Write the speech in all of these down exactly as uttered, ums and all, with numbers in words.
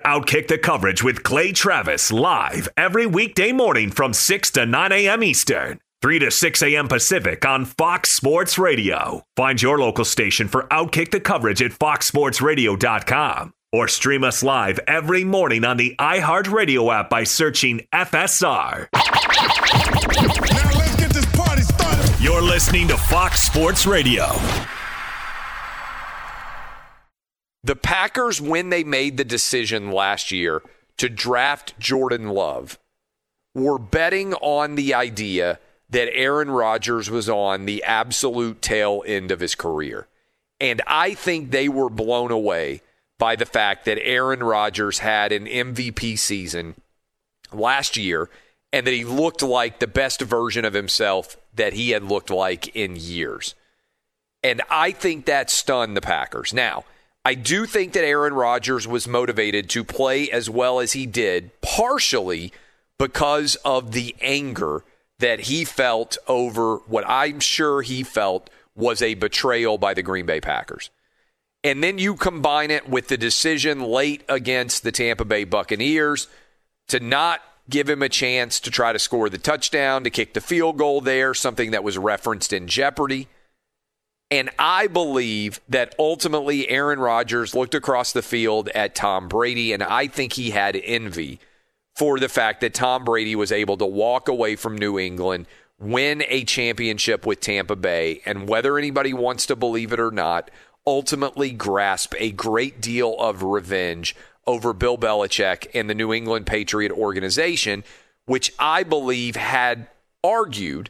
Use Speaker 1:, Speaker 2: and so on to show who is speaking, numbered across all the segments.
Speaker 1: Outkick the Coverage with Clay Travis live every weekday morning from six to nine a.m. Eastern, three to six a.m. Pacific on Fox Sports Radio. Find your local station for Outkick the Coverage at fox sports radio dot com or stream us live every morning on the iHeartRadio app by searching F S R.
Speaker 2: Now let's get this party started.
Speaker 1: You're listening to Fox Sports Radio.
Speaker 3: The Packers, when they made the decision last year to draft Jordan Love, were betting on the idea that Aaron Rodgers was on the absolute tail end of his career. And I think they were blown away by the fact that Aaron Rodgers had an M V P season last year and that he looked like the best version of himself that he had looked like in years. And I think that stunned the Packers. Now, I do think that Aaron Rodgers was motivated to play as well as he did, partially because of the anger that he felt over what I'm sure he felt was a betrayal by the Green Bay Packers. And then you combine it with the decision late against the Tampa Bay Buccaneers to not give him a chance to try to score the touchdown, to kick the field goal there, something that was referenced in jeopardy. And I believe that ultimately Aaron Rodgers looked across the field at Tom Brady, and I think he had envy for the fact that Tom Brady was able to walk away from New England, win a championship with Tampa Bay, and whether anybody wants to believe it or not, ultimately grasp a great deal of revenge over Bill Belichick and the New England Patriot organization, which I believe had argued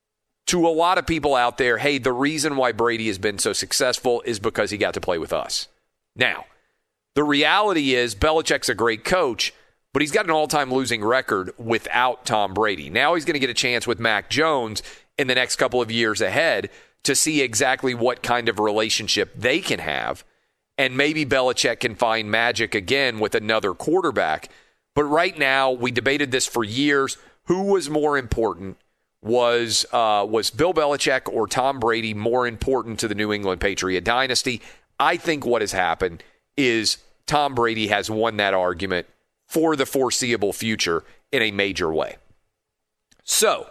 Speaker 3: to a lot of people out there, hey, the reason why Brady has been so successful is because he got to play with us. Now, the reality is Belichick's a great coach, but he's got an all-time losing record without Tom Brady. Now he's going to get a chance with Mac Jones in the next couple of years ahead to see exactly what kind of relationship they can have, and maybe Belichick can find magic again with another quarterback. But right now, we debated this for years. Who was more important? Was uh, was Bill Belichick or Tom Brady more important to the New England Patriot dynasty? I think what has happened is Tom Brady has won that argument for the foreseeable future in a major way. So,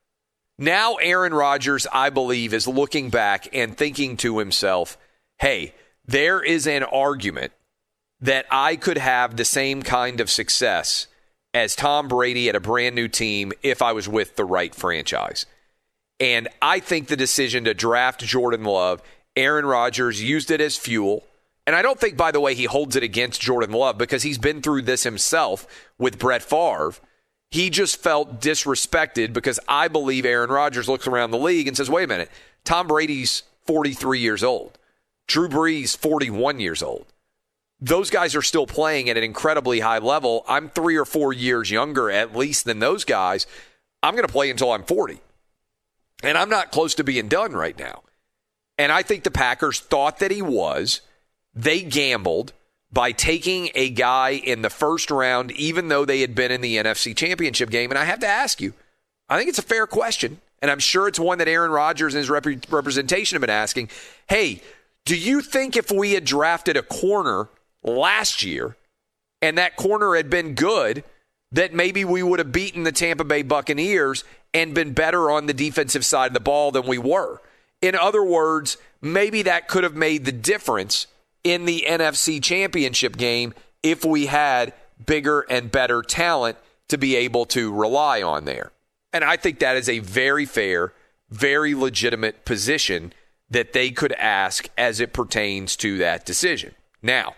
Speaker 3: now Aaron Rodgers, I believe, is looking back and thinking to himself, hey, there is an argument that I could have the same kind of success as Tom Brady at a brand new team if I was with the right franchise. And I think the decision to draft Jordan Love, Aaron Rodgers used it as fuel. And I don't think, by the way, he holds it against Jordan Love because he's been through this himself with Brett Favre. He just felt disrespected because I believe Aaron Rodgers looks around the league and says, wait a minute, Tom Brady's forty-three years old. Drew Brees, forty-one years old. Those guys are still playing at an incredibly high level. I'm three or four years younger at least than those guys. I'm going to play until I'm forty. And I'm not close to being done right now. And I think the Packers thought that he was. They gambled by taking a guy in the first round, even though they had been in the N F C Championship game. And I have to ask you, I think it's a fair question, and I'm sure it's one that Aaron Rodgers and his rep- representation have been asking. Hey, do you think if we had drafted a corner last year and that corner had been good, that maybe we would have beaten the Tampa Bay Buccaneers and been better on the defensive side of the ball than we were? In other words, maybe that could have made the difference in the N F C Championship game if we had bigger and better talent to be able to rely on there. And I think that is a very fair, very legitimate position that they could ask as it pertains to that decision. Now,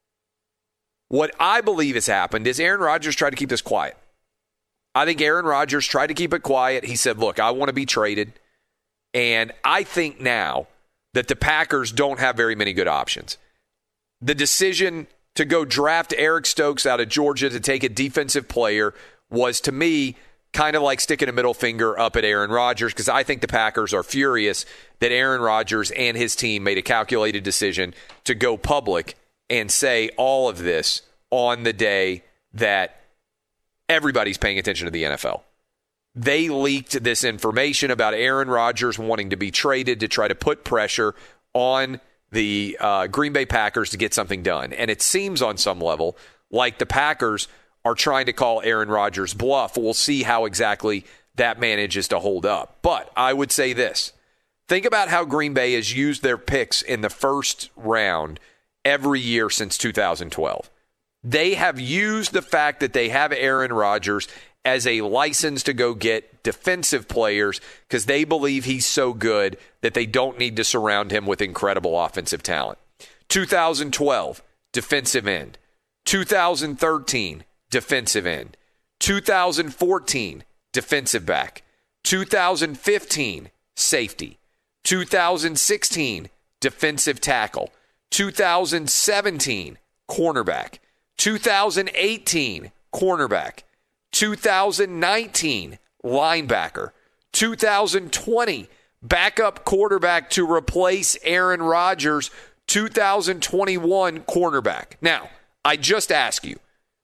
Speaker 3: what I believe has happened is Aaron Rodgers tried to keep this quiet. I think Aaron Rodgers tried to keep it quiet. He said, look, I want to be traded. And I think now that the Packers don't have very many good options. The decision to go draft Eric Stokes out of Georgia to take a defensive player was, to me, kind of like sticking a middle finger up at Aaron Rodgers, because I think the Packers are furious that Aaron Rodgers and his team made a calculated decision to go public and say all of this on the day that everybody's paying attention to the N F L. They leaked this information about Aaron Rodgers wanting to be traded to try to put pressure on the uh, Green Bay Packers to get something done. And it seems on some level like the Packers are trying to call Aaron Rodgers bluff. We'll see how exactly that manages to hold up. But I would say this. Think about how Green Bay has used their picks in the first round every year since two thousand twelve. They have used the fact that they have Aaron Rodgers as a license to go get defensive players because they believe he's so good that they don't need to surround him with incredible offensive talent. two thousand twelve, defensive end. two thousand thirteen, defensive end. two thousand fourteen, defensive back. two thousand fifteen, safety. two thousand sixteen, defensive tackle. two thousand seventeen, cornerback. two thousand eighteen, cornerback. two thousand nineteen, linebacker. two thousand twenty, backup quarterback to replace Aaron Rodgers. two thousand twenty-one, cornerback. Now, I just ask you,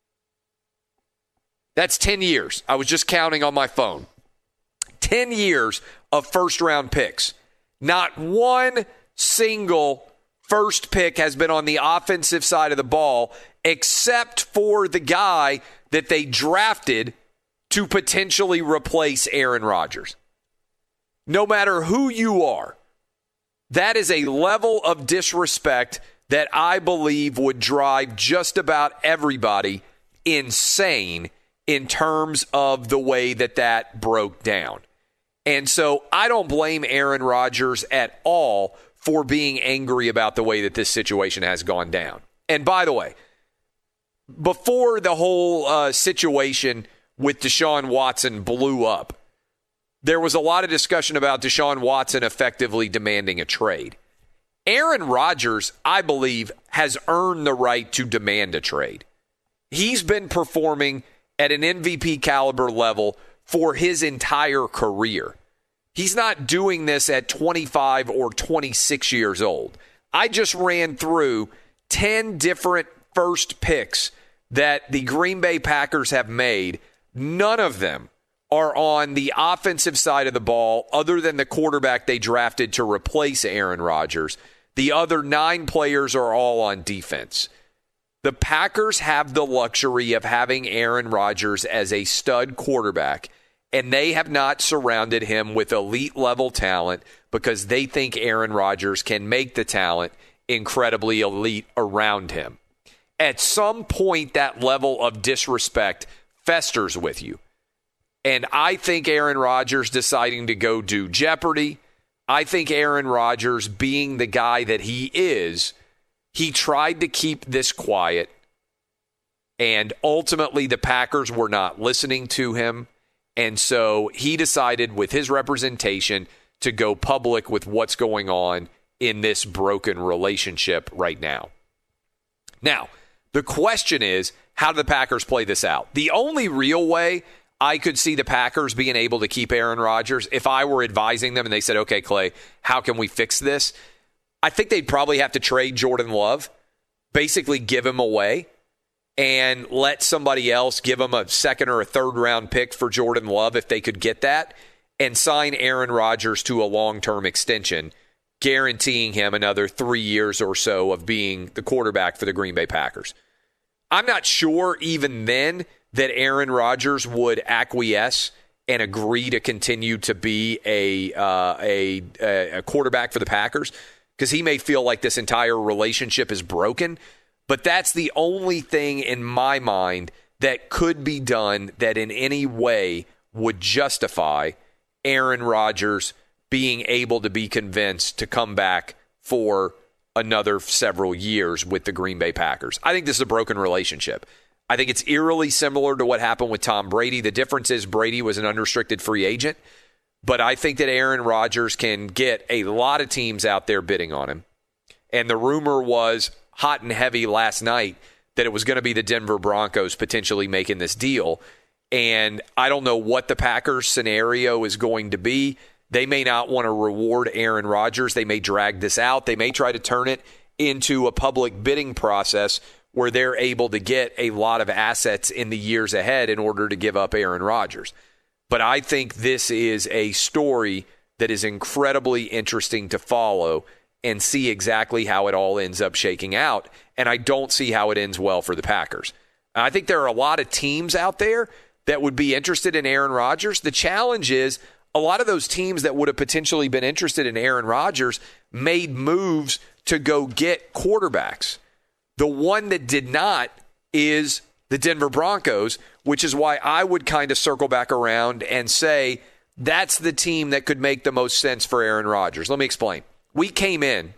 Speaker 3: that's ten years. I was just counting on my phone. ten years of first-round picks. Not one single first pick has been on the offensive side of the ball except for the guy that they drafted to potentially replace Aaron Rodgers. No matter who you are, that is a level of disrespect that I believe would drive just about everybody insane in terms of the way that that broke down. And so I don't blame Aaron Rodgers at all for being angry about the way that this situation has gone down. And by the way, before the whole uh, situation with Deshaun Watson blew up, there was a lot of discussion about Deshaun Watson effectively demanding a trade. Aaron Rodgers, I believe, has earned the right to demand a trade. He's been performing at an M V P caliber level for his entire career. He's not doing this at twenty-five or twenty-six years old. I just ran through ten different first picks that the Green Bay Packers have made. None of them are on the offensive side of the ball other than the quarterback they drafted to replace Aaron Rodgers. The other nine players are all on defense. The Packers have the luxury of having Aaron Rodgers as a stud quarterback, and they have not surrounded him with elite-level talent because they think Aaron Rodgers can make the talent incredibly elite around him. At some point, that level of disrespect festers with you. And I think Aaron Rodgers deciding to go do Jeopardy, I think Aaron Rodgers being the guy that he is, he tried to keep this quiet, and ultimately the Packers were not listening to him, and so he decided with his representation to go public with what's going on in this broken relationship right now. Now, the question is, how do the Packers play this out? The only real way I could see the Packers being able to keep Aaron Rodgers, if I were advising them and they said, okay, Clay, how can we fix this? I think they'd probably have to trade Jordan Love, basically give him away, and let somebody else give him a second or a third round pick for Jordan Love if they could get that, and sign Aaron Rodgers to a long-term extension, guaranteeing him another three years or so of being the quarterback for the Green Bay Packers. I'm not sure even then that Aaron Rodgers would acquiesce and agree to continue to be a uh, a, a quarterback for the Packers, because he may feel like this entire relationship is broken. But that's the only thing in my mind that could be done that in any way would justify Aaron Rodgers being able to be convinced to come back for another several years with the Green Bay Packers. I think this is a broken relationship. I think it's eerily similar to what happened with Tom Brady. The difference is Brady was an unrestricted free agent, but I think that Aaron Rodgers can get a lot of teams out there bidding on him. And the rumor was hot and heavy last night that it was going to be the Denver Broncos potentially making this deal. And I don't know what the Packers scenario is going to be. They may not want to reward Aaron Rodgers. They may drag this out. They may try to turn it into a public bidding process where they're able to get a lot of assets in the years ahead in order to give up Aaron Rodgers. But I think this is a story that is incredibly interesting to follow and see exactly how it all ends up shaking out. And I don't see how it ends well for the Packers. I think there are a lot of teams out there that would be interested in Aaron Rodgers. The challenge is a lot of those teams that would have potentially been interested in Aaron Rodgers made moves to go get quarterbacks. The one that did not is the Denver Broncos, which is why I would kind of circle back around and say that's the team that could make the most sense for Aaron Rodgers. Let me explain. We came in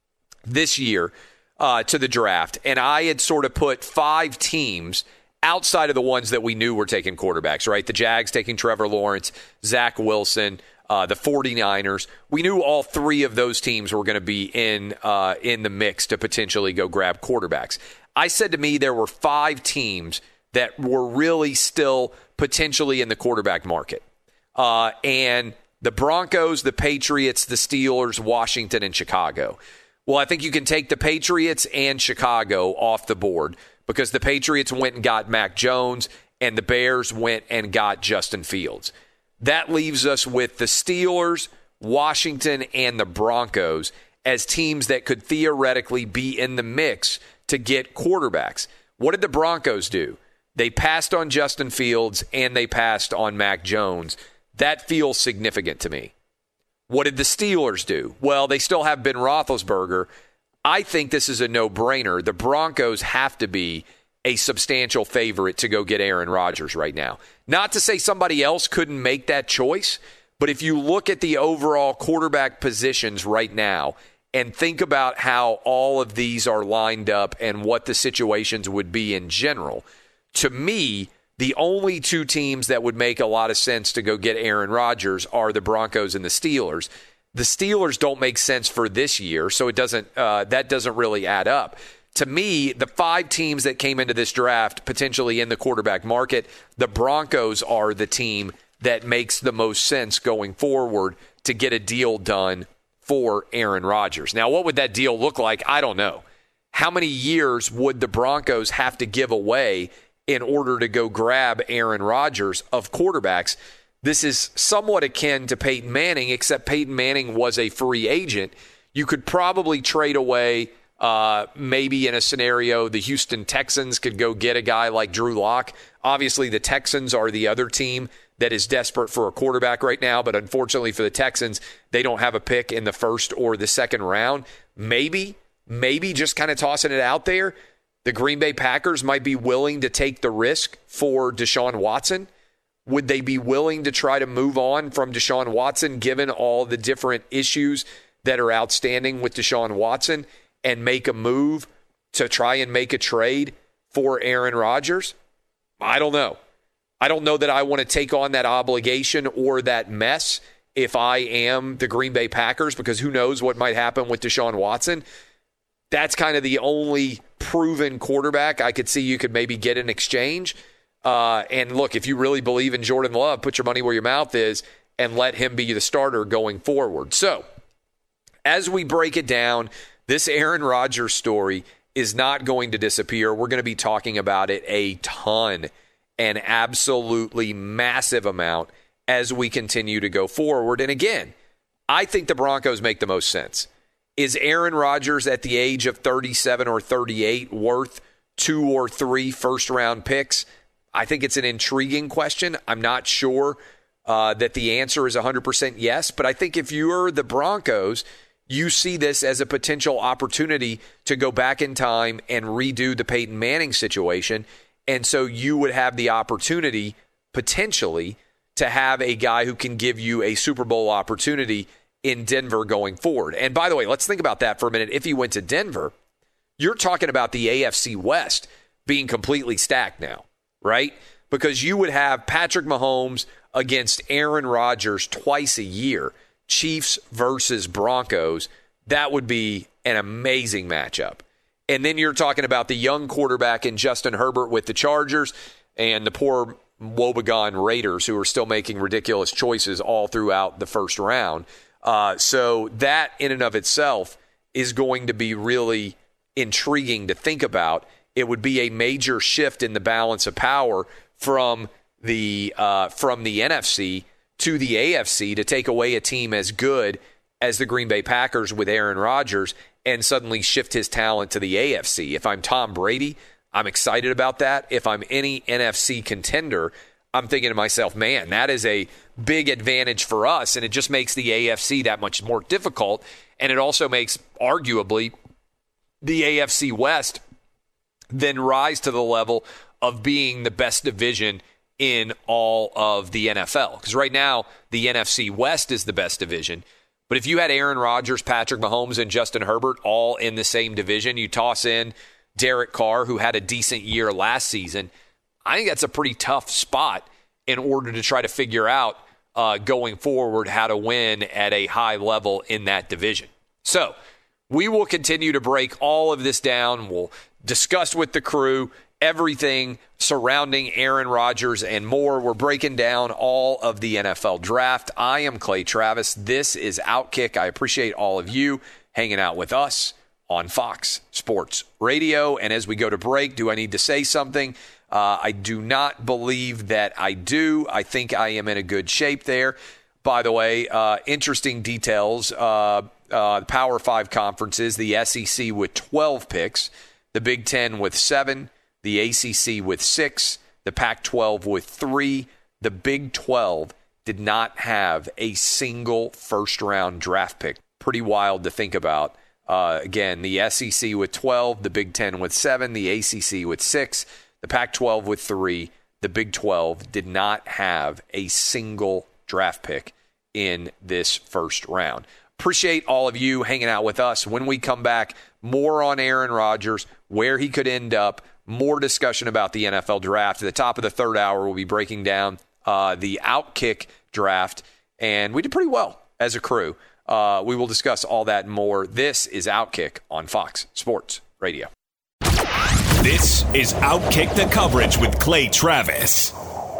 Speaker 3: this year uh, to the draft, and I had sort of put five teams outside of the ones that we knew were taking quarterbacks, right? The Jags taking Trevor Lawrence, Zach Wilson, uh, the 49ers. We knew all three of those teams were going to be in uh, in the mix to potentially go grab quarterbacks. I said to me there were five teams that were really still potentially in the quarterback market. Uh, and the Broncos, the Patriots, the Steelers, Washington, and Chicago. Well, I think you can take the Patriots and Chicago off the board because the Patriots went and got Mac Jones and the Bears went and got Justin Fields. That leaves us with the Steelers, Washington, and the Broncos as teams that could theoretically be in the mix to get quarterbacks. What did the Broncos do? They passed on Justin Fields and they passed on Mac Jones. That feels significant to me. What did the Steelers do? Well, they still have Ben Roethlisberger. I think this is a no-brainer. The Broncos have to be a substantial favorite to go get Aaron Rodgers right now. Not to say somebody else couldn't make that choice, but if you look at the overall quarterback positions right now and think about how all of these are lined up and what the situations would be in general, to me, the only two teams that would make a lot of sense to go get Aaron Rodgers are the Broncos and the Steelers. The Steelers don't make sense for this year, so it doesn't. Uh, that doesn't really add up. To me, the five teams that came into this draft potentially in the quarterback market, the Broncos are the team that makes the most sense going forward to get a deal done for Aaron Rodgers. Now, what would that deal look like? I don't know. How many years would the Broncos have to give away in order to go grab Aaron Rodgers of quarterbacks? This is somewhat akin to Peyton Manning, except Peyton Manning was a free agent. You could probably trade away, uh, maybe in a scenario, the Houston Texans could go get a guy like Drew Lock. Obviously, the Texans are the other team that is desperate for a quarterback right now, but unfortunately for the Texans, they don't have a pick in the first or the second round. Maybe, maybe just kind of tossing it out there, the Green Bay Packers might be willing to take the risk for Deshaun Watson. Would they be willing to try to move on from Deshaun Watson given all the different issues that are outstanding with Deshaun Watson and make a move to try and make a trade for Aaron Rodgers? I don't know. I don't know that I want to take on that obligation or that mess if I am the Green Bay Packers, because who knows what might happen with Deshaun Watson. That's kind of the only proven quarterback I could see you could maybe get in exchange. Uh, and look, if you really believe in Jordan Love, put your money where your mouth is and let him be the starter going forward. So, as we break it down, this Aaron Rodgers story is not going to disappear. We're going to be talking about it a ton, an absolutely massive amount as we continue to go forward. And again, I think the Broncos make the most sense. Is Aaron Rodgers at the age of thirty-seven or thirty-eight worth two or three first-round picks? I think it's an intriguing question. I'm not sure uh, that the answer is one hundred percent yes, but I think if you're the Broncos, you see this as a potential opportunity to go back in time and redo the Peyton Manning situation, and so you would have the opportunity, potentially, to have a guy who can give you a Super Bowl opportunity in Denver going forward. And by the way, let's think about that for a minute. If he went to Denver, you're talking about the A F C West being completely stacked now, right? Because you would have Patrick Mahomes against Aaron Rodgers twice a year, Chiefs versus Broncos. That would be an amazing matchup. And then you're talking about the young quarterback in Justin Herbert with the Chargers and the poor woebegone Raiders who are still making ridiculous choices all throughout the first round. Uh, so that in and of itself is going to be really intriguing to think about. It would be a major shift in the balance of power from the uh, from the N F C to the A F C to take away a team as good as the Green Bay Packers with Aaron Rodgers and suddenly shift his talent to the A F C. If I'm Tom Brady, I'm excited about that. If I'm any N F C contender, I'm thinking to myself, man, that is a big advantage for us, and it just makes the A F C that much more difficult, and it also makes, arguably, the A F C West then rise to the level of being the best division in all of the N F L. Because right now, the N F C West is the best division. But if you had Aaron Rodgers, Patrick Mahomes, and Justin Herbert all in the same division, you toss in Derek Carr, who had a decent year last season, I think that's a pretty tough spot in order to try to figure out uh, going forward how to win at a high level in that division. So we will continue to break all of this down. We'll discuss with the crew everything surrounding Aaron Rodgers and more. We're breaking down all of the N F L draft. I am Clay Travis. This is Outkick. I appreciate all of you hanging out with us on Fox Sports Radio. And as we go to break, do I need to say something? Uh, I do not believe that I do. I think I am in a good shape there. By the way, uh, interesting details. Uh, uh, Power Five conferences, the S E C with twelve picks, the Big Ten with seven, the A C C with six, the Pac twelve with three. The Big twelve did not have a single first-round draft pick. Pretty wild to think about. Uh, again, the S E C with twelve, the Big Ten with seven, the A C C with six, the Pac twelve with three. The Big twelve did not have a single draft pick in this first round. Appreciate all of you hanging out with us. When we come back, more on Aaron Rodgers, where he could end up, more discussion about the N F L draft. At the top of the third hour, we'll be breaking down uh, the Outkick draft, and we did pretty well as a crew. Uh, we will discuss all that and more. This is Outkick on Fox Sports Radio.
Speaker 1: This is Outkick the Coverage with Clay Travis.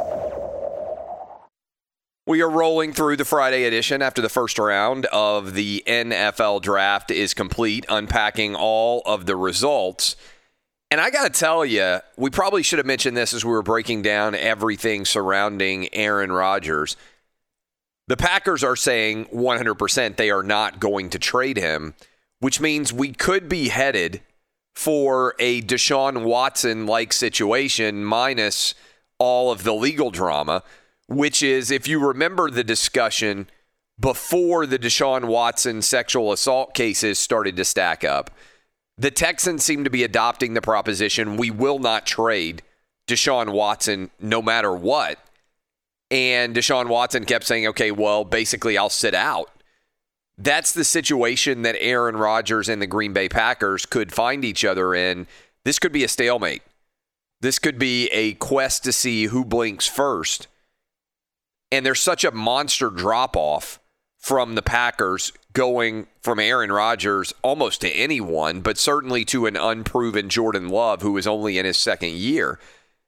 Speaker 3: We are rolling through the Friday edition after the first round of the N F L draft is complete, unpacking all of the results. And I got to tell you, we probably should have mentioned this as we were breaking down everything surrounding Aaron Rodgers. The Packers are saying one hundred percent they are not going to trade him, which means we could be headed for a Deshaun Watson-like situation minus all of the legal drama, which is, if you remember the discussion before the Deshaun Watson sexual assault cases started to stack up, the Texans seem to be adopting the proposition we will not trade Deshaun Watson no matter what. And Deshaun Watson kept saying, okay, well, basically I'll sit out. That's the situation that Aaron Rodgers and the Green Bay Packers could find each other in. This could be a stalemate. This could be a quest to see who blinks first. And there's such a monster drop-off from the Packers going from Aaron Rodgers almost to anyone, but certainly to an unproven Jordan Love who is only in his second year.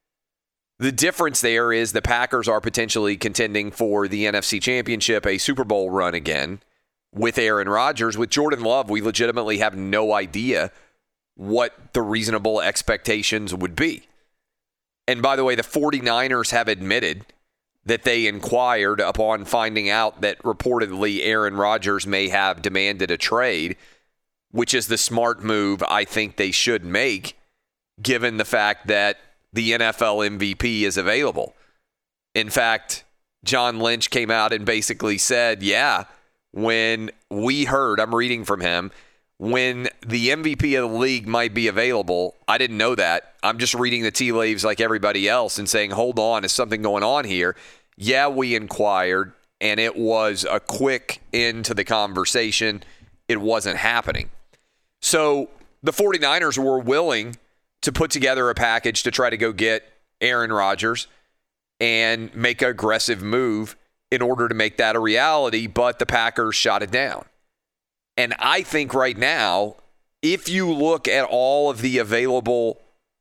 Speaker 3: The difference there is the Packers are potentially contending for the N F C Championship, a Super Bowl run again with Aaron Rodgers. With Jordan Love, we legitimately have no idea what the reasonable expectations would be. And by the way, the 49ers have admitted that they inquired upon finding out that reportedly Aaron Rodgers may have demanded a trade, which is the smart move I think they should make, given the fact that the N F L M V P is available. In fact, John Lynch came out and basically said, yeah, when we heard, I'm reading from him, when the M V P of the league might be available, I didn't know that. I'm just reading the tea leaves like everybody else and saying, hold on, is something going on here? Yeah, we inquired, and it was a quick end to the conversation. It wasn't happening. So the 49ers were willing to put together a package to try to go get Aaron Rodgers and make an aggressive move in order to make that a reality, but the Packers shot it down. And I think right now, if you look at all of the available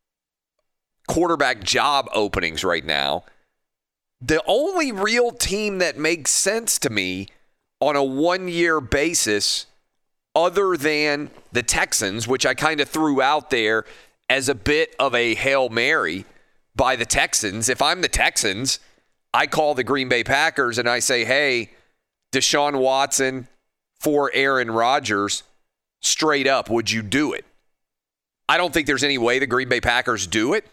Speaker 3: quarterback job openings right now, the only real team that makes sense to me on a one-year basis other than the Texans, which I kind of threw out there as a bit of a Hail Mary by the Texans. If I'm the Texans, I call the Green Bay Packers and I say, hey, Deshaun Watson for Aaron Rodgers, straight up, would you do it? I don't think there's any way the Green Bay Packers do it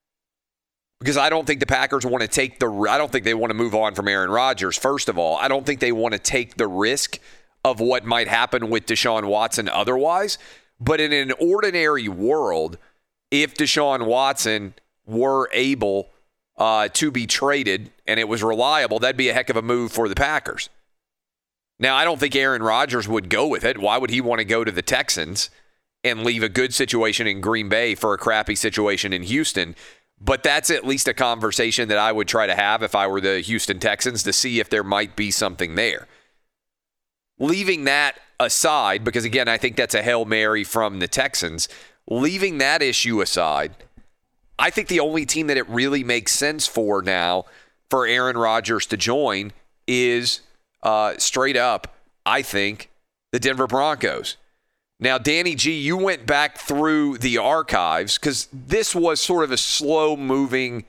Speaker 3: because I don't think the Packers want to take the – I don't think they want to move on from Aaron Rodgers, first of all. I don't think they want to take the risk of what might happen with Deshaun Watson otherwise. But in an ordinary world, if Deshaun Watson were able uh, to be traded and it was reliable, that'd be a heck of a move for the Packers. Now, I don't think Aaron Rodgers would go with it. Why would he want to go to the Texans and leave a good situation in Green Bay for a crappy situation in Houston? But that's at least a conversation that I would try to have if I were the Houston Texans to see if there might be something there. Leaving that aside, because again, I think that's a Hail Mary from the Texans, leaving that issue aside, I think the only team that it really makes sense for now for Aaron Rodgers to join is uh, straight up, I think, the Denver Broncos. Now, Danny G, you went back through the archives because this was sort of a slow-moving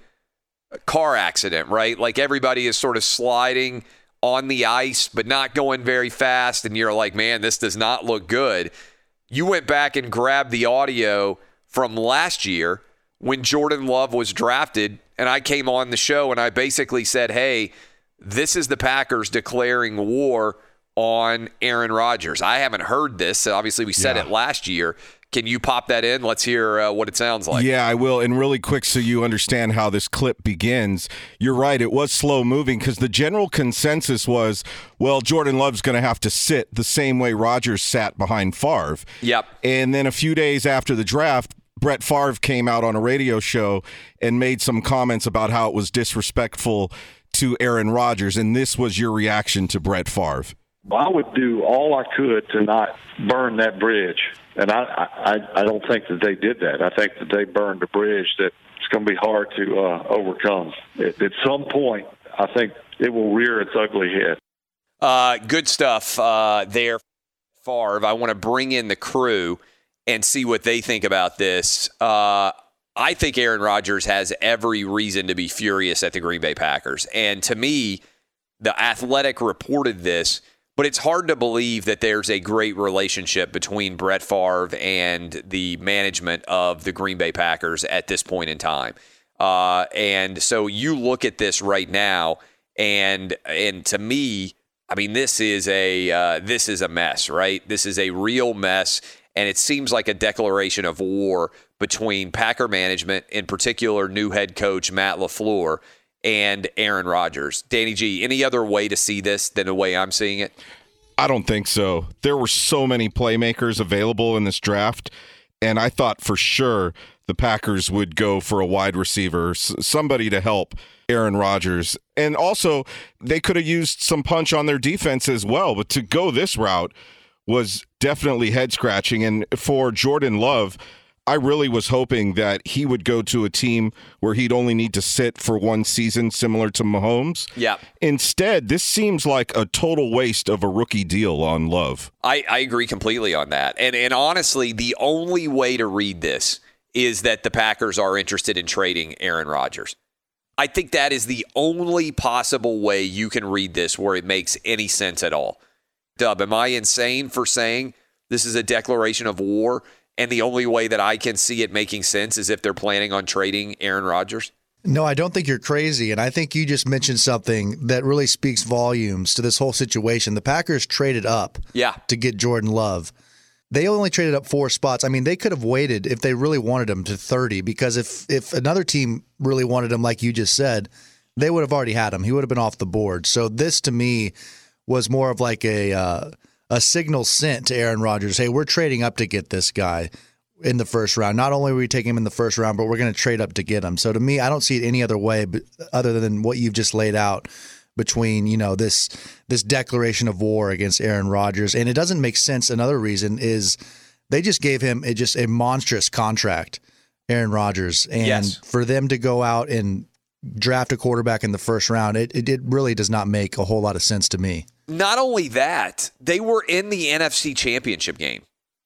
Speaker 3: car accident, right? Like everybody is sort of sliding on the ice but not going very fast, and you're like, man, this does not look good. You went back and grabbed the audio from last year when Jordan Love was drafted, and I came on the show and I basically said, hey, this is the Packers declaring war on Aaron Rodgers. I haven't heard this. Obviously, we said yeah. it last year. Can you pop that in? Let's hear uh, what it sounds like.
Speaker 4: Yeah, I will. And really quick so you understand how this clip begins. You're right. It was slow moving because the general consensus was, well, Jordan Love's going to have to sit the same way Rodgers sat behind Favre.
Speaker 3: Yep.
Speaker 4: And then a few days after the draft, Brett Favre came out on a radio show and made some comments about how it was disrespectful to Aaron Rodgers. And this was your reaction to Brett Favre.
Speaker 5: I would do all I could to not burn that bridge, and I, I, I don't think that they did that. I think that they burned a bridge that it's going to be hard to uh, overcome. At, at some point, I think it will rear its ugly head.
Speaker 3: Uh, good stuff uh, there, Favre. I want to bring in the crew and see what they think about this. Uh, I think Aaron Rodgers has every reason to be furious at the Green Bay Packers, and to me, The Athletic reported this. But it's hard to believe that there's a great relationship between Brett Favre and the management of the Green Bay Packers at this point in time. Uh, and so you look at this right now, and and to me, I mean, this is a uh, this is a mess, right? This is a real mess, and it seems like a declaration of war between Packer management, in particular, new head coach Matt LaFleur, and Aaron Rodgers. Danny G, any other way to see this than the way I'm seeing it?
Speaker 4: I don't think so. There were so many playmakers available in this draft, and I thought for sure the Packers would go for a wide receiver, somebody to help Aaron Rodgers. And also, they could have used some punch on their defense as well, but to go this route was definitely head-scratching. And for Jordan Love, I really was hoping that he would go to a team where he'd only need to sit for one season, similar to Mahomes.
Speaker 3: Yeah.
Speaker 4: Instead, this seems like a total waste of a rookie deal on Love.
Speaker 3: I, I agree completely on that. And and honestly, the only way to read this is that the Packers are interested in trading Aaron Rodgers. I think that is the only possible way you can read this where it makes any sense at all. Dub, am I insane for saying this is a declaration of war? And the only way that I can see it making sense is if they're planning on trading Aaron Rodgers?
Speaker 6: No, I don't think you're crazy. And I think you just mentioned something that really speaks volumes to this whole situation. The Packers traded up
Speaker 3: yeah.
Speaker 6: to get Jordan Love. They only traded up four spots. I mean, they could have waited if they really wanted him to thirty, because if, if another team really wanted him, like you just said, they would have already had him. He would have been off the board. So this, to me, was more of like a uh, – a signal sent to Aaron Rodgers, hey, we're trading up to get this guy in the first round. Not only are we taking him in the first round, but we're going to trade up to get him. So to me, I don't see it any other way but other than what you've just laid out between, you know, this this declaration of war against Aaron Rodgers. And it doesn't make sense. Another reason is they just gave him a, just a monstrous contract, Aaron Rodgers. And
Speaker 3: yes.
Speaker 6: for them to go out and draft a quarterback in the first round, it, it, it really does not make a whole lot of sense to me.
Speaker 3: Not only that, they were in the N F C Championship game.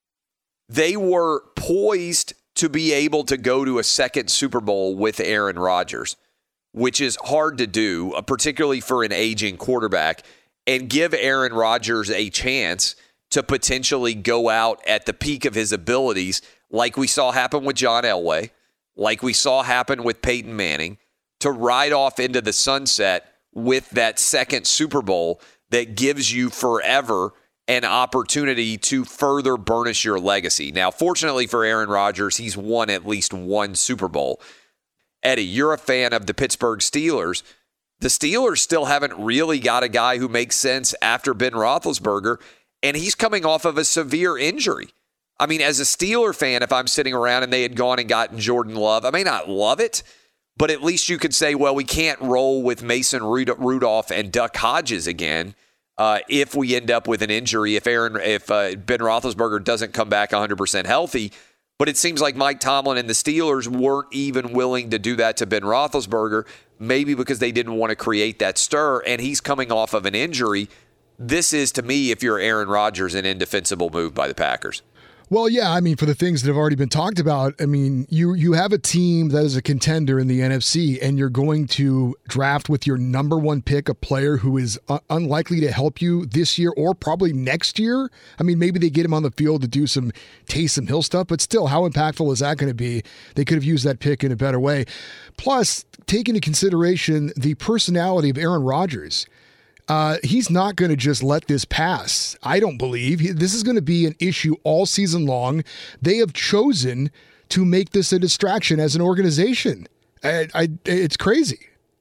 Speaker 3: They were poised to be able to go to a second Super Bowl with Aaron Rodgers, which is hard to do, particularly for an aging quarterback, and give Aaron Rodgers a chance to potentially go out at the peak of his abilities like we saw happen with John Elway, like we saw happen with Peyton Manning, to ride off into the sunset with that second Super Bowl that gives you forever an opportunity to further burnish your legacy. Now, fortunately for Aaron Rodgers, he's won at least one Super Bowl. Eddie, you're a fan of the Pittsburgh Steelers. The Steelers still haven't really got a guy who makes sense after Ben Roethlisberger, and he's coming off of a severe injury. I mean, as a Steeler fan, if I'm sitting around and they had gone and gotten Jordan Love, I may not love it, but at least you could say, well, we can't roll with Mason Rudolph and Duck Hodges again. Uh, if we end up with an injury, if Aaron, if uh, Ben Roethlisberger doesn't come back one hundred percent healthy. But it seems like Mike Tomlin and the Steelers weren't even willing to do that to Ben Roethlisberger, maybe because they didn't want to create that stir, and he's coming off of an injury. This is, to me, if you're Aaron Rodgers, an indefensible move by the Packers.
Speaker 7: Well, yeah, I mean, for the things that have already been talked about, I mean, you you have a team that is a contender in the N F C, and you're going to draft with your number one pick a player who is uh, unlikely to help you this year or probably next year. I mean, maybe they get him on the field to do some Taysom Hill stuff, but still, how impactful is that going to be? They could have used that pick in a better way. Plus, take into consideration the personality of Aaron Rodgers. Uh, he's not going to just let this pass. I don't believe. He, this is going to be an issue all season long. They have chosen to make this a distraction as an organization. I, I, it's crazy.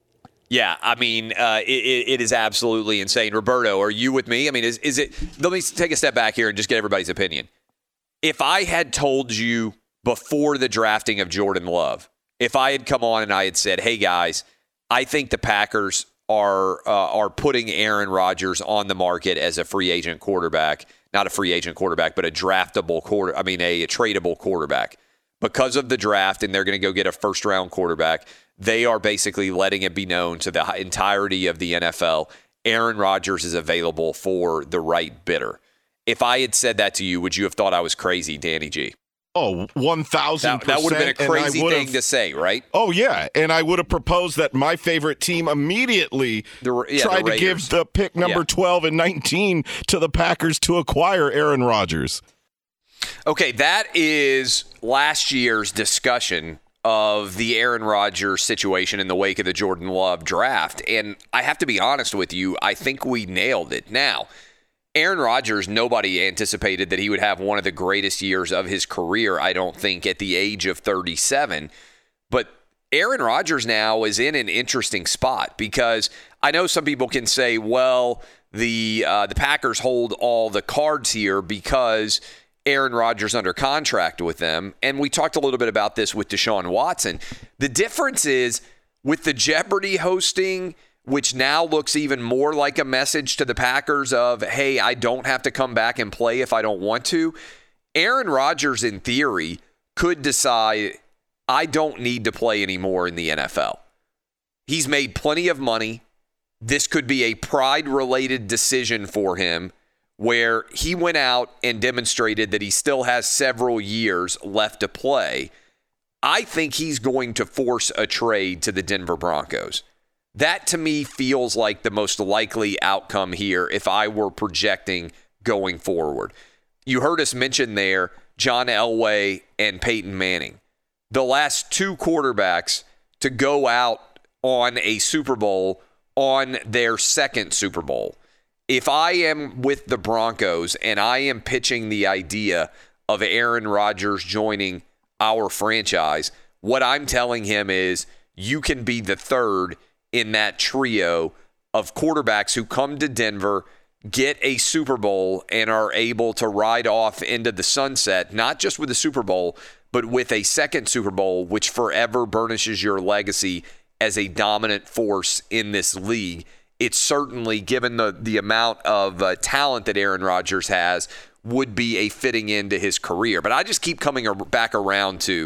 Speaker 3: Yeah, I mean, uh, it, it is absolutely insane. Roberto, are you with me? I mean, is, is it – let me take a step back here and just get everybody's opinion. If I had told you before the drafting of Jordan Love, if I had come on and I had said, hey, guys, I think the Packers – are uh, are putting Aaron Rodgers on the market as a free agent quarterback, not a free agent quarterback, but a draftable quarter. I mean, a, a tradable quarterback because of the draft, and they're going to go get a first round quarterback. They are basically letting it be known to the entirety of the N F L, Aaron Rodgers is available for the right bidder. If I had said that to you, would you have thought I was crazy, Danny G?
Speaker 4: Oh, one thousand percent.
Speaker 3: That would have been a crazy thing to say, right?
Speaker 4: Oh, yeah. And I would have proposed that my favorite team immediately
Speaker 3: the, yeah,
Speaker 4: tried to give the pick number yeah. twelve and nineteen to the Packers to acquire Aaron Rodgers.
Speaker 3: Okay, that is last year's discussion of the Aaron Rodgers situation in the wake of the Jordan Love draft. And I have to be honest with you, I think we nailed it. Now, Aaron Rodgers, nobody anticipated that he would have one of the greatest years of his career, I don't think, at the age of thirty-seven. But Aaron Rodgers now is in an interesting spot because I know some people can say, well, the uh, the Packers hold all the cards here because Aaron Rodgers under contract with them. And we talked a little bit about this with Deshaun Watson. The difference is with the Jeopardy hosting, which now looks even more like a message to the Packers of, hey, I don't have to come back and play if I don't want to. Aaron Rodgers, in theory, could decide, I don't need to play anymore in the N F L. He's made plenty of money. This could be a pride-related decision for him where he went out and demonstrated that he still has several years left to play. I think he's going to force a trade to the Denver Broncos. That, to me, feels like the most likely outcome here if I were projecting going forward. You heard us mention there John Elway and Peyton Manning, the last two quarterbacks to go out on a Super Bowl on their second Super Bowl. If I am with the Broncos and I am pitching the idea of Aaron Rodgers joining our franchise, what I'm telling him is you can be the third in that trio of quarterbacks who come to Denver, get a Super Bowl, and are able to ride off into the sunset, not just with the Super Bowl, but with a second Super Bowl, which forever burnishes your legacy as a dominant force in this league. It's certainly, given the, the amount of uh, talent that Aaron Rodgers has, would be a fitting end to his career. But I just keep coming back around to,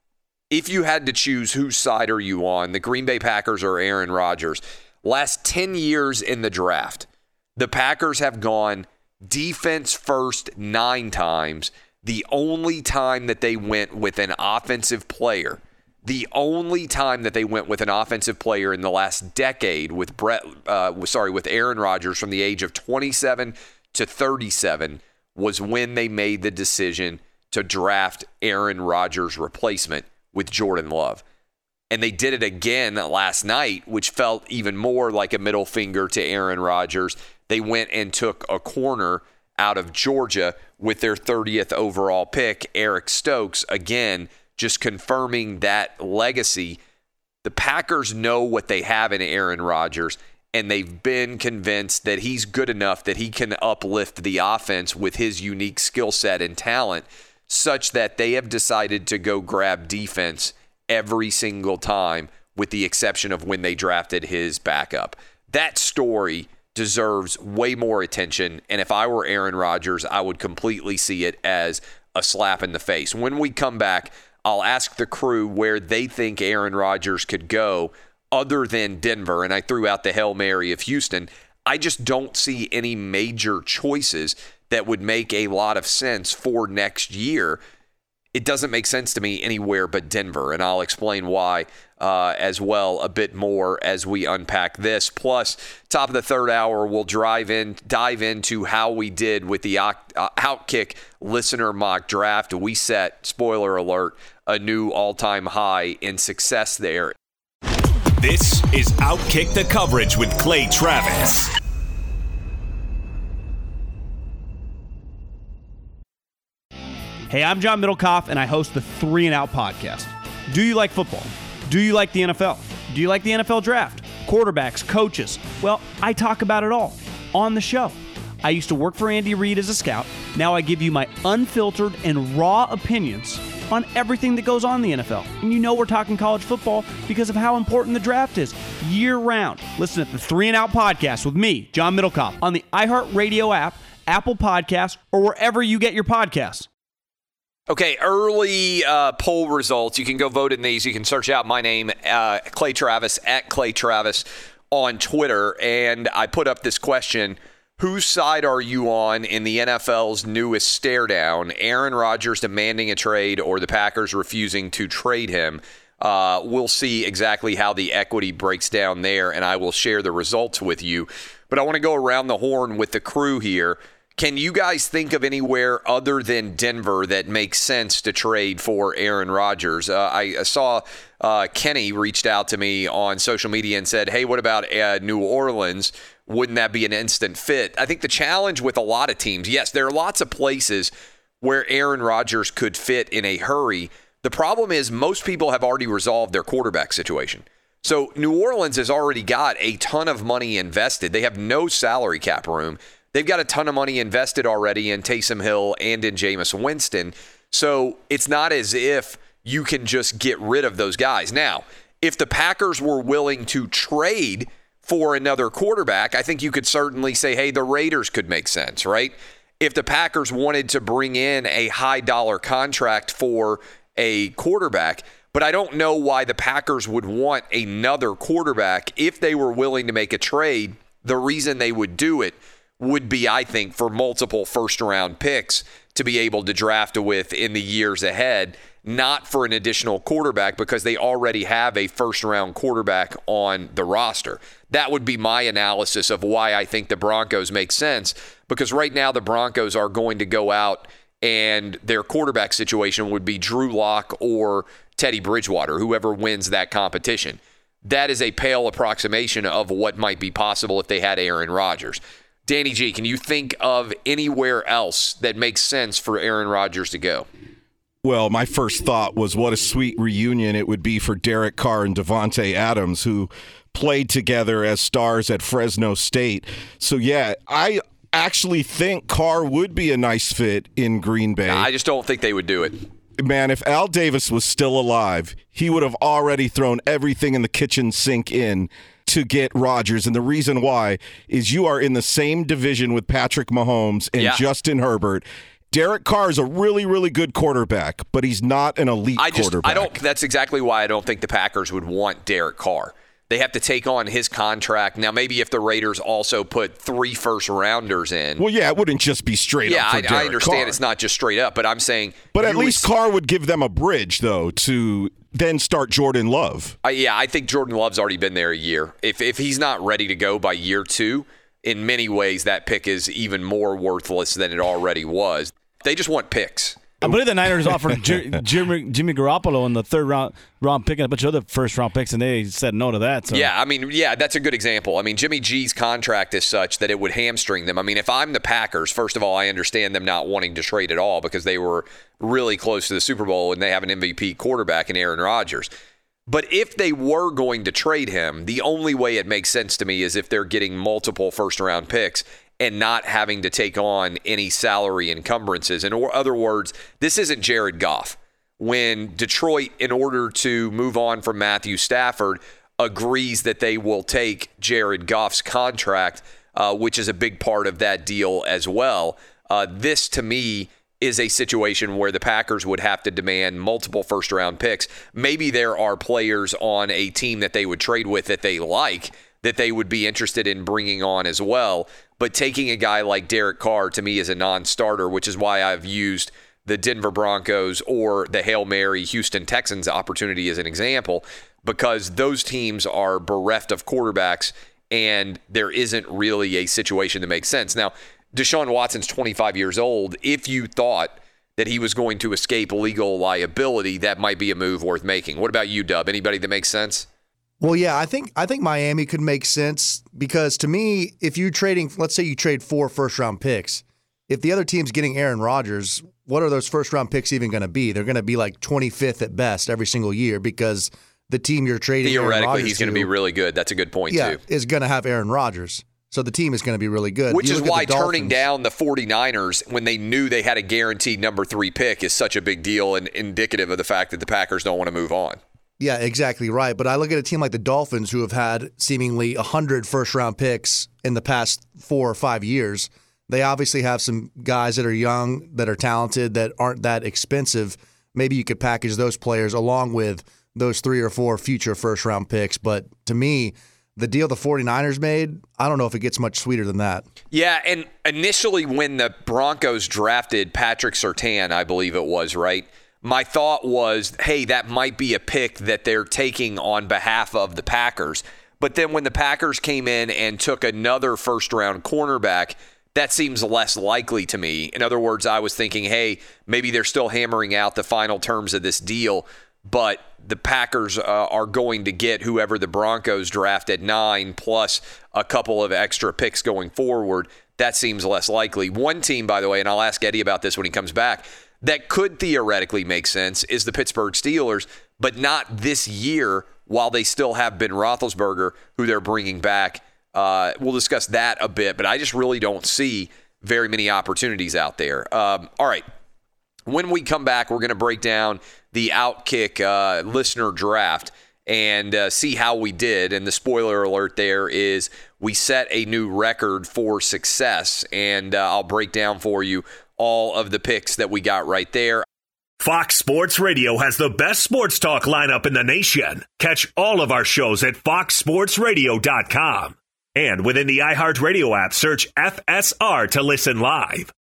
Speaker 3: if you had to choose whose side are you on, the Green Bay Packers or Aaron Rodgers, last ten years in the draft, the Packers have gone defense first nine times. The only time that they went with an offensive player, the only time that they went with an offensive player in the last decade with Brett, uh, sorry, with Aaron Rodgers from the age of twenty-seven to thirty-seven was when they made the decision to draft Aaron Rodgers' replacement with Jordan Love. And they did it again last night, which felt even more like a middle finger to Aaron Rodgers. They went and took a corner out of Georgia with their thirtieth overall pick, Eric Stokes, again, just confirming that legacy. The Packers know what they have in Aaron Rodgers, and they've been convinced that he's good enough that he can uplift the offense with his unique skill set and talent, such that they have decided to go grab defense every single time, with the exception of when they drafted his backup. That story deserves way more attention, and if I were Aaron Rodgers, I would completely see it as a slap in the face. When we come back, I'll ask the crew where they think Aaron Rodgers could go other than Denver, and I threw out the Hail Mary of Houston. I just don't see any major choices that would make a lot of sense for next year. It doesn't make sense to me anywhere but Denver, and I'll explain why uh, as well a bit more as we unpack this. Plus, top of the third hour, we'll drive in, dive into how we did with the uh, Outkick listener mock draft. We set, spoiler alert, a new all-time high in success there.
Speaker 1: This is Outkick the Coverage with Clay Travis.
Speaker 8: Hey, I'm John Middlecoff, and I host the Three and Out podcast. Do you like football? Do you like the N F L? Do you like the N F L draft? Quarterbacks, coaches? Well, I talk about it all on the show. I used to work for Andy Reid as a scout. Now I give you my unfiltered and raw opinions on everything that goes on in the N F L. And you know we're talking college football because of how important the draft is year-round. Listen to the Three and Out podcast with me, John Middlecoff, on the iHeartRadio app, Apple Podcasts, or wherever you get your podcasts.
Speaker 3: Okay, early uh, poll results. You can go vote in these. You can search out my name, uh, Clay Travis, at Clay Travis on Twitter. And I put up this question: whose side are you on in the N F L's newest stare down? Aaron Rodgers demanding a trade or the Packers refusing to trade him? Uh, we'll see exactly how the equity breaks down there, and I will share the results with you. But I want to go around the horn with the crew here. Can you guys think of anywhere other than Denver that makes sense to trade for Aaron Rodgers? Uh, I saw uh, Kenny reached out to me on social media and said, hey, what about uh, New Orleans? Wouldn't that be an instant fit? I think the challenge with a lot of teams, yes, there are lots of places where Aaron Rodgers could fit in a hurry. The problem is most people have already resolved their quarterback situation. So New Orleans has already got a ton of money invested. They have no salary cap room. They've got a ton of money invested already in Taysom Hill and in Jameis Winston. So it's not as if you can just get rid of those guys. Now, if the Packers were willing to trade for another quarterback, I think you could certainly say, hey, the Raiders could make sense, right? If the Packers wanted to bring in a high dollar contract for a quarterback, but I don't know why the Packers would want another quarterback if they were willing to make a trade. The reason they would do it would be, I think, for multiple first-round picks to be able to draft with in the years ahead, not for an additional quarterback because they already have a first-round quarterback on the roster. That would be my analysis of why I think the Broncos make sense, because right now the Broncos are going to go out and their quarterback situation would be Drew Lock or Teddy Bridgewater, whoever wins that competition. That is a pale approximation of what might be possible if they had Aaron Rodgers. Danny G, can you think of anywhere else that makes sense for Aaron Rodgers to go?
Speaker 4: Well, my first thought was what a sweet reunion it would be for Derek Carr and Devontae Adams, who played together as stars at Fresno State. So, yeah, I actually think Carr would be a nice fit in Green Bay.
Speaker 3: I just don't think they would do it.
Speaker 4: Man, if Al Davis was still alive, he would have already thrown everything in the kitchen sink in to get Rodgers. And the reason why is you are in the same division with Patrick Mahomes and yeah. Justin Herbert. Derek Carr is a really, really good quarterback, but he's not an elite
Speaker 3: I just,
Speaker 4: quarterback.
Speaker 3: I don't. That's exactly why I don't think the Packers would want Derek Carr. They have to take on his contract. Now, maybe if the Raiders also put three first-rounders in.
Speaker 4: Well, yeah, it wouldn't just be straight
Speaker 3: yeah,
Speaker 4: up for
Speaker 3: I,
Speaker 4: Derek
Speaker 3: I understand
Speaker 4: Carr.
Speaker 3: It's not just straight up, but I'm saying.
Speaker 4: But at least would, Carr would give them a bridge, though, to then start Jordan Love.
Speaker 3: Uh, yeah, I think Jordan Love's already been there a year. If if he's not ready to go by year two, in many ways that pick is even more worthless than it already was. They just want picks.
Speaker 9: I believe the Niners offered J- Jimmy, Jimmy Garoppolo in the third round round pick and a bunch of other first round picks, and they said no to that. So.
Speaker 3: Yeah, I mean, yeah, that's a good example. I mean, Jimmy G's contract is such that it would hamstring them. I mean, if I'm the Packers, first of all, I understand them not wanting to trade at all because they were really close to the Super Bowl and they have an M V P quarterback in Aaron Rodgers. But if they were going to trade him, the only way it makes sense to me is if they're getting multiple first-round picks and not having to take on any salary encumbrances. In other words, this isn't Jared Goff. When Detroit, in order to move on from Matthew Stafford, agrees that they will take Jared Goff's contract, uh, which is a big part of that deal as well. Uh, this, to me, is a situation where the Packers would have to demand multiple first-round picks. Maybe there are players on a team that they would trade with that they like, that they would be interested in bringing on as well. But taking a guy like Derek Carr, to me, is a non-starter, which is why I've used the Denver Broncos or the Hail Mary Houston Texans opportunity as an example, because those teams are bereft of quarterbacks, and there isn't really a situation that makes sense. Now, Deshaun Watson's twenty-five years old. If you thought that he was going to escape legal liability, that might be a move worth making. What about you, Dub? Anybody that makes sense?
Speaker 6: Well, yeah, I think I think Miami could make sense because to me, if you're trading, let's say you trade four first-round picks, if the other team's getting Aaron Rodgers, what are those first-round picks even going to be? They're going to be like twenty-fifth at best every single year because the team you're trading
Speaker 3: theoretically he's going to be really good. That's a good point,
Speaker 6: yeah,
Speaker 3: too.
Speaker 6: is going to have Aaron Rodgers. So the team is going to be really good.
Speaker 3: Which is why turning down the 49ers when they knew they had a guaranteed number three pick is such a big deal and indicative of the fact that the Packers don't want to move on.
Speaker 6: Yeah, exactly right. But I look at a team like the Dolphins who have had seemingly one hundred first-round picks in the past four or five years. They obviously have some guys that are young, that are talented, that aren't that expensive. Maybe you could package those players along with those three or four future first-round picks. But to me, the deal the 49ers made, I don't know if it gets much sweeter than that.
Speaker 3: Yeah, and initially when the Broncos drafted Patrick Surtain, I believe it was, right? My thought was, hey, that might be a pick that they're taking on behalf of the Packers. But then when the Packers came in and took another first-round cornerback, that seems less likely to me. In other words, I was thinking, hey, maybe they're still hammering out the final terms of this deal, but the Packers uh, are going to get whoever the Broncos draft at nine plus a couple of extra picks going forward. That seems less likely. One team, by the way, and I'll ask Eddie about this when he comes back, that could theoretically make sense is the Pittsburgh Steelers, but not this year while they still have Ben Roethlisberger, who they're bringing back. Uh, we'll discuss that a bit, but I just really don't see very many opportunities out there. Um, all right. When we come back, we're going to break down the Outkick uh, listener draft and uh, see how we did. And the spoiler alert there is we set a new record for success, and uh, I'll break down for you all of the picks that we got right there.
Speaker 1: Fox Sports Radio has the best sports talk lineup in the nation. Catch all of our shows at fox sports radio dot com. And within the iHeartRadio app, search F S R to listen live.